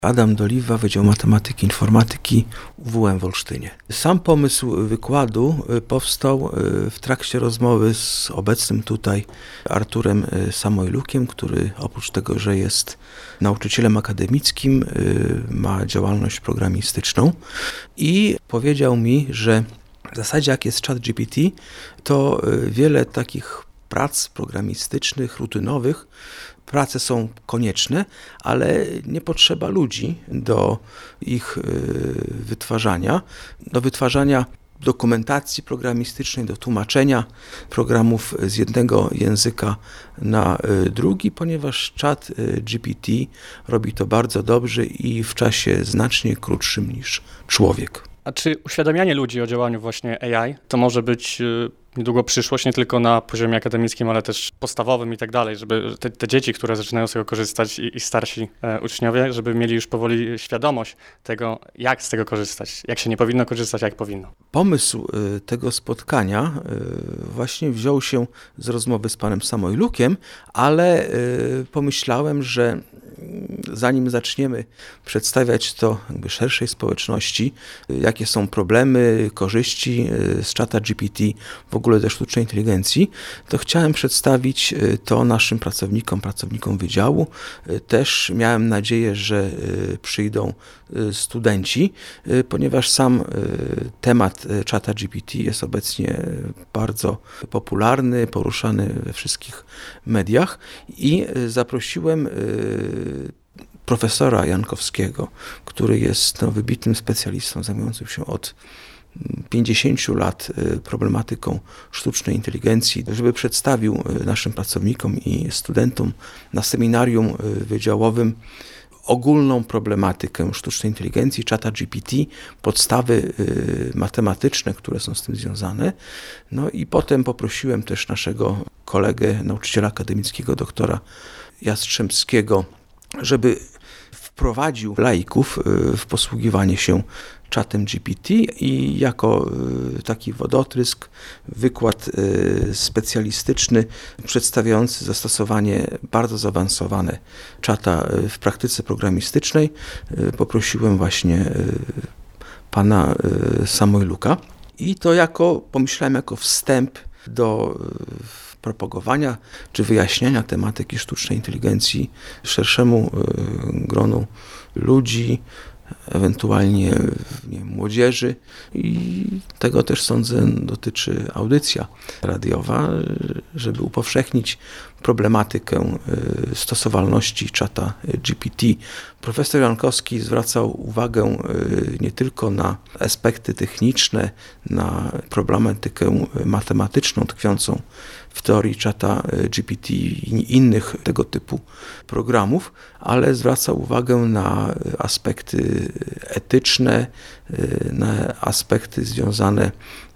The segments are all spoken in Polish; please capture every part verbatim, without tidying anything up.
Adam Doliwa, Wydział Matematyki i Informatyki U W M w Olsztynie. Sam pomysł wykładu powstał w trakcie rozmowy z obecnym tutaj Arturem Samojlukiem, który oprócz tego, że jest nauczycielem akademickim, ma działalność programistyczną i powiedział mi, że w zasadzie jak jest ChatGPT, to wiele takich prac programistycznych, rutynowych, prace są konieczne, ale nie potrzeba ludzi do ich wytwarzania, do wytwarzania dokumentacji programistycznej, do tłumaczenia programów z jednego języka na drugi, ponieważ ChatGPT robi to bardzo dobrze i w czasie znacznie krótszym niż człowiek. A czy uświadamianie ludzi o działaniu właśnie A I to może być niedługo przyszłość, nie tylko na poziomie akademickim, ale też podstawowym i tak dalej, żeby te, te dzieci, które zaczynają z tego korzystać i, i starsi e, uczniowie, żeby mieli już powoli świadomość tego, jak z tego korzystać, jak się nie powinno korzystać, a jak powinno. Pomysł y, tego spotkania y, właśnie wziął się z rozmowy z panem Samojlukiem, ale y, pomyślałem, że zanim zaczniemy przedstawiać to jakby szerszej społeczności, jakie są problemy, korzyści z ChatGPT, w ogóle ze sztucznej inteligencji, to chciałem przedstawić to naszym pracownikom, pracownikom wydziału. Też miałem nadzieję, że przyjdą studenci, ponieważ sam temat ChatGPT jest obecnie bardzo popularny, poruszany we wszystkich mediach i zaprosiłem profesora Jankowskiego, który jest no, wybitnym specjalistą zajmującym się od pięćdziesięciu lat problematyką sztucznej inteligencji, żeby przedstawił naszym pracownikom i studentom na seminarium wydziałowym ogólną problematykę sztucznej inteligencji, ChatGPT, podstawy matematyczne, które są z tym związane. No i potem poprosiłem też naszego kolegę, nauczyciela akademickiego, doktora Jastrzębskiego, żeby wprowadził laików w posługiwanie się czatem G P T i jako taki wodotrysk wykład specjalistyczny przedstawiający zastosowanie bardzo zaawansowane czata w praktyce programistycznej poprosiłem właśnie pana Samojluka i to jako, pomyślałem, jako wstęp do propagowania czy wyjaśniania tematyki sztucznej inteligencji szerszemu gronu ludzi, ewentualnie nie, młodzieży i tego też sądzę dotyczy audycja radiowa, żeby upowszechnić problematykę stosowalności czata G P T. Profesor Jankowski zwracał uwagę nie tylko na aspekty techniczne, na problematykę matematyczną tkwiącą w teorii czata G P T i innych tego typu programów, ale zwracał uwagę na aspekty etyczne, na aspekty związane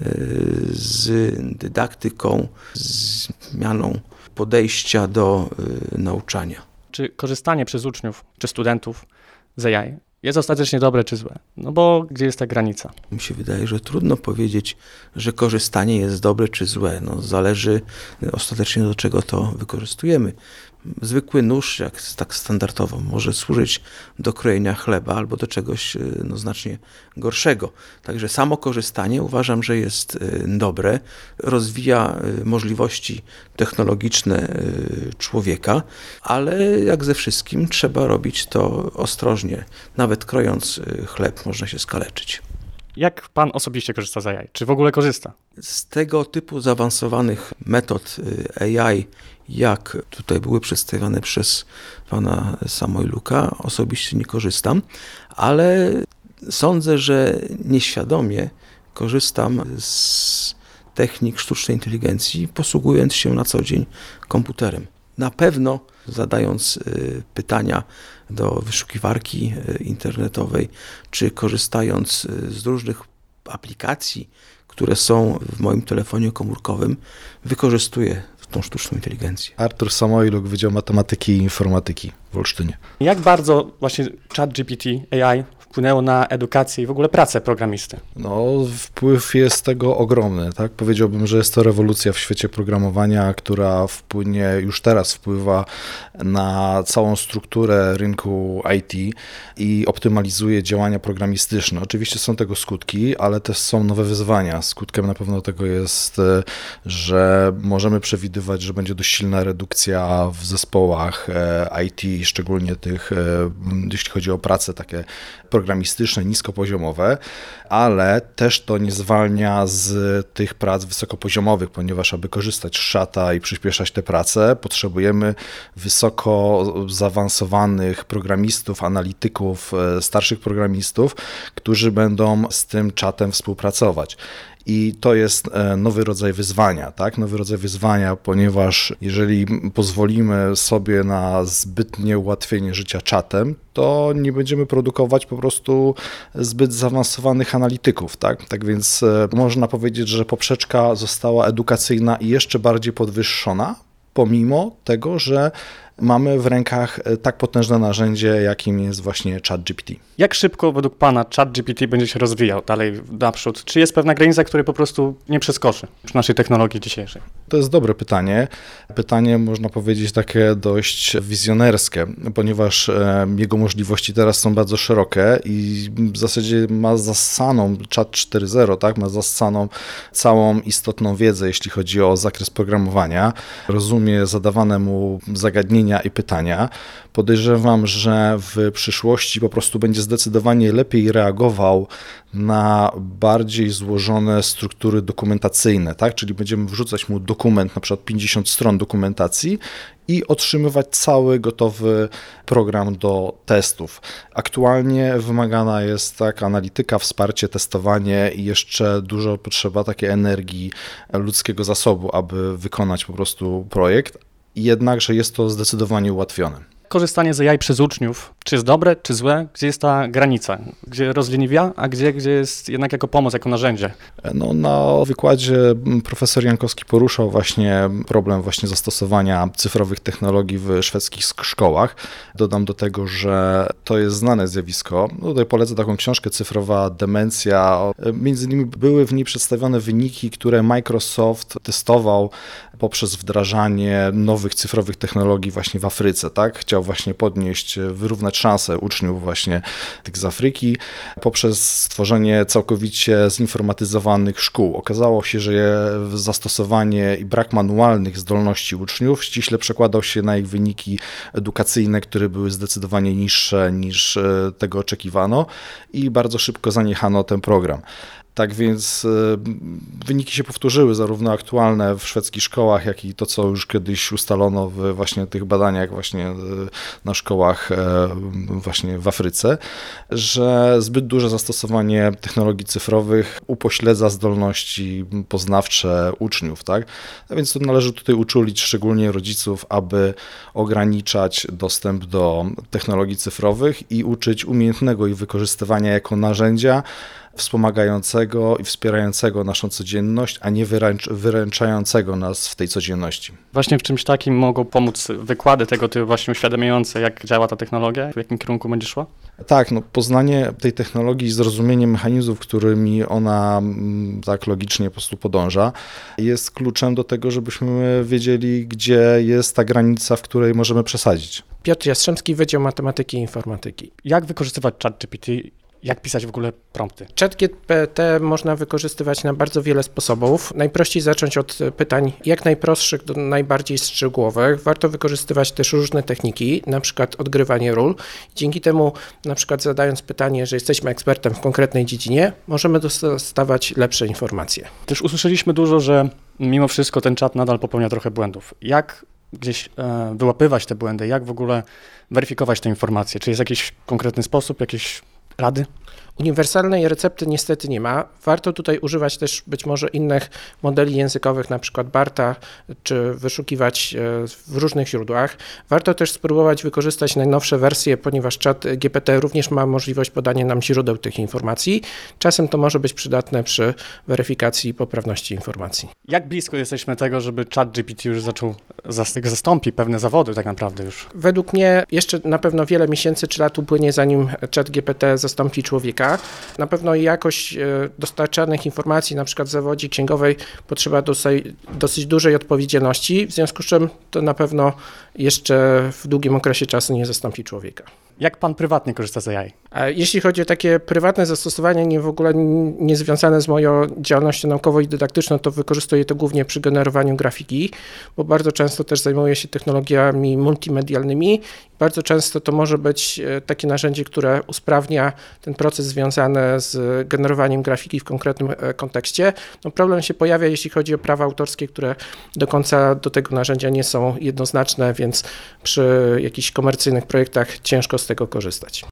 z dydaktyką, z zmianą podejścia do nauczania. Czy korzystanie przez uczniów czy studentów z A I jest ostatecznie dobre czy złe? No bo gdzie jest ta granica? Mi się wydaje, że trudno powiedzieć, że korzystanie jest dobre czy złe. No, zależy ostatecznie do czego to wykorzystujemy. Zwykły nóż, jak tak standardowo, może służyć do krojenia chleba albo do czegoś no, znacznie gorszego. Także samo korzystanie uważam, że jest dobre, rozwija możliwości technologiczne człowieka, ale jak ze wszystkim trzeba robić to ostrożnie. Nawet krojąc chleb można się skaleczyć. Jak pan osobiście korzysta z A I? Czy w ogóle korzysta? Z tego typu zaawansowanych metod A I, jak tutaj były przedstawione przez pana Samojluka, osobiście nie korzystam, ale sądzę, że nieświadomie korzystam z technik sztucznej inteligencji, posługując się na co dzień komputerem. Na pewno zadając pytania do wyszukiwarki internetowej, czy korzystając z różnych aplikacji, które są w moim telefonie komórkowym, wykorzystuję tą sztuczną inteligencję. Artur Samojluk, Wydział Matematyki i Informatyki w Olsztynie. Jak bardzo właśnie ChatGPT A I wpłynęło na edukację i w ogóle pracę programisty? No, wpływ jest tego ogromny, tak? Powiedziałbym, że jest to rewolucja w świecie programowania, która wpłynie, już teraz wpływa na całą strukturę rynku I T i optymalizuje działania programistyczne. Oczywiście są tego skutki, ale też są nowe wyzwania. Skutkiem na pewno tego jest, że możemy przewidywać, że będzie dość silna redukcja w zespołach I T, szczególnie tych, jeśli chodzi o prace takie programistyczne, niskopoziomowe, ale też to nie zwalnia z tych prac wysokopoziomowych, ponieważ aby korzystać z szata i przyspieszać te prace, potrzebujemy wysoko zaawansowanych programistów, analityków, starszych programistów, którzy będą z tym czatem współpracować. I to jest nowy rodzaj wyzwania, tak? Nowy rodzaj wyzwania, ponieważ jeżeli pozwolimy sobie na zbytnie ułatwienie życia czatem, to nie będziemy produkować po prostu zbyt zaawansowanych analityków, tak? Tak więc można powiedzieć, że poprzeczka została edukacyjna i jeszcze bardziej podwyższona, pomimo tego, że mamy w rękach tak potężne narzędzie, jakim jest właśnie ChatGPT. Jak szybko według Pana ChatGPT będzie się rozwijał dalej naprzód? Czy jest pewna granica, której po prostu nie przeskoczy w naszej technologii dzisiejszej? To jest dobre pytanie. Pytanie, można powiedzieć, takie dość wizjonerskie, ponieważ jego możliwości teraz są bardzo szerokie i w zasadzie ma zassaną Chat cztery zero, tak? Ma zassaną całą istotną wiedzę, jeśli chodzi o zakres programowania. Rozumie zadawane mu zagadnienia i pytania. Podejrzewam, że w przyszłości po prostu będzie zdecydowanie lepiej reagował na bardziej złożone struktury dokumentacyjne, tak? Czyli będziemy wrzucać mu dokument, na przykład pięćdziesiąt stron dokumentacji i otrzymywać cały gotowy program do testów. Aktualnie wymagana jest tak analityka, wsparcie, testowanie i jeszcze dużo potrzeba takiej energii ludzkiego zasobu, aby wykonać po prostu projekt. Jednakże jest to zdecydowanie ułatwione. Korzystanie z A I przez uczniów, czy jest dobre, czy złe? Gdzie jest ta granica? Gdzie rozleniwia, a gdzie, gdzie jest jednak jako pomoc, jako narzędzie? No, na wykładzie profesor Jankowski poruszał właśnie problem właśnie zastosowania cyfrowych technologii w szwedzkich szkołach. Dodam do tego, że to jest znane zjawisko. Tutaj polecę taką książkę Cyfrowa demencja. Między innymi były w niej przedstawione wyniki, które Microsoft testował poprzez wdrażanie nowych cyfrowych technologii właśnie w Afryce, tak? Chciał właśnie podnieść, wyrównać szanse uczniów właśnie tych z Afryki poprzez stworzenie całkowicie zinformatyzowanych szkół. Okazało się, że zastosowanie i brak manualnych zdolności uczniów ściśle przekładał się na ich wyniki edukacyjne, które były zdecydowanie niższe niż tego oczekiwano i bardzo szybko zaniechano ten program. Tak więc wyniki się powtórzyły, zarówno aktualne w szwedzkich szkołach, jak i to, co już kiedyś ustalono w właśnie tych badaniach właśnie na szkołach właśnie w Afryce, że zbyt duże zastosowanie technologii cyfrowych upośledza zdolności poznawcze uczniów, tak? A więc to należy tutaj uczulić szczególnie rodziców, aby ograniczać dostęp do technologii cyfrowych i uczyć umiejętnego ich wykorzystywania jako narzędzia wspomagającego i wspierającego naszą codzienność, a nie wyręcz, wyręczającego nas w tej codzienności. Właśnie w czymś takim mogą pomóc wykłady tego typu właśnie uświadamiające, jak działa ta technologia, w jakim kierunku będzie szła? Tak, no poznanie tej technologii i zrozumienie mechanizmów, którymi ona tak logicznie po prostu podąża, jest kluczem do tego, żebyśmy wiedzieli, gdzie jest ta granica, w której możemy przesadzić. Piotr Jastrzębski, Wydział Matematyki i Informatyki. Jak wykorzystywać ChatGPT? Jak pisać w ogóle prompty? ChatGPT można wykorzystywać na bardzo wiele sposobów. Najprościej zacząć od pytań jak najprostszych do najbardziej szczegółowych. Warto wykorzystywać też różne techniki, na przykład odgrywanie ról. Dzięki temu, na przykład zadając pytanie, że jesteśmy ekspertem w konkretnej dziedzinie, możemy dostawać lepsze informacje. Też usłyszeliśmy dużo, że mimo wszystko ten czat nadal popełnia trochę błędów. Jak gdzieś e, wyłapywać te błędy? Jak w ogóle weryfikować te informacje? Czy jest jakiś konkretny sposób, jakieś rady? Uniwersalnej recepty niestety nie ma. Warto tutaj używać też być może innych modeli językowych, na przykład Barta, czy wyszukiwać w różnych źródłach. Warto też spróbować wykorzystać najnowsze wersje, ponieważ ChatGPT również ma możliwość podania nam źródeł tych informacji. Czasem to może być przydatne przy weryfikacji poprawności informacji. Jak blisko jesteśmy tego, żeby ChatGPT już zaczął, zastąpi pewne zawody tak naprawdę już? Według mnie jeszcze na pewno wiele miesięcy czy lat upłynie, zanim ChatGPT zastąpi człowieka. Na pewno jakość dostarczanych informacji, na przykład w zawodzie księgowej, potrzeba dosyć, dosyć dużej odpowiedzialności, w związku z czym to na pewno jeszcze w długim okresie czasu nie zastąpi człowieka. Jak pan prywatnie korzysta z A I? A jeśli chodzi o takie prywatne zastosowania, nie w ogóle nie związane z moją działalnością naukową i dydaktyczną, to wykorzystuję to głównie przy generowaniu grafiki, bo bardzo często też zajmuję się technologiami multimedialnymi. Bardzo często to może być takie narzędzie, które usprawnia ten proces związany z generowaniem grafiki w konkretnym kontekście. No problem się pojawia, jeśli chodzi o prawa autorskie, które do końca do tego narzędzia nie są jednoznaczne, więc przy jakichś komercyjnych projektach ciężko z tego korzystać.